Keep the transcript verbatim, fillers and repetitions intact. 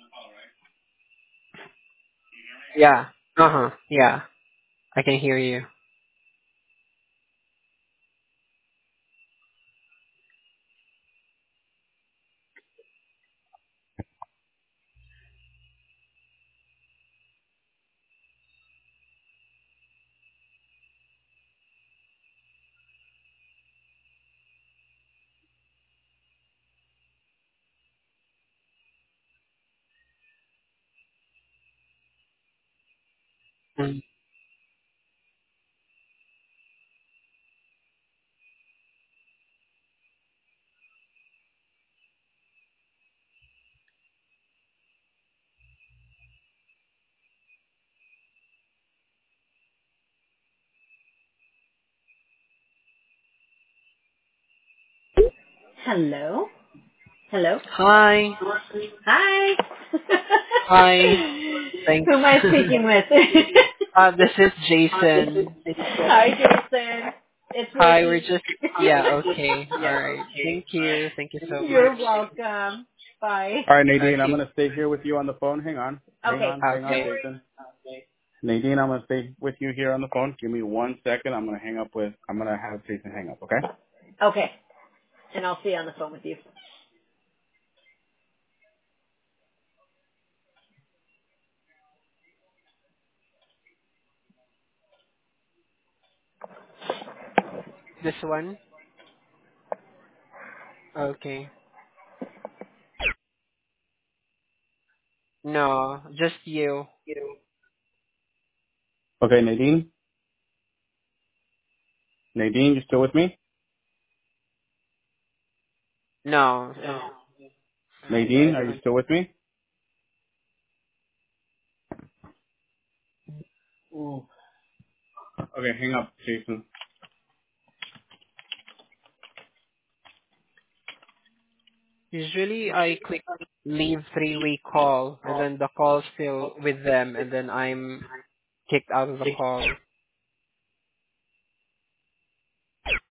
Yeah. Uh-huh. Yeah. I can hear you. Mm. Hello? Hello? Hi. Hi! Hi. Thanks. Who am I speaking with? uh, this is Jason. Hi, Jason. It's Hi, we're working. just, yeah, okay. Alright. Thank you. Thank you so much. You're welcome. Bye. All right, Nadine, I'm Okay. going to stay here with you on the phone. Hang on. Hang Okay. on. Hang on, No Okay. worries. Jason. Nadine, I'm going to stay with you here on the phone. Give me one second. I'm going to hang up with, I'm going to have Jason hang up, okay? Okay. And I'll see you on the phone with you. This one? Okay. No, just you. Okay, Nadine? Nadine, you still with me? No. Uh, Nadine, are you still with me? Ooh. Okay, hang up, Jason. usually I click leave three-way call and then the call's still with them and then I'm kicked out of the call.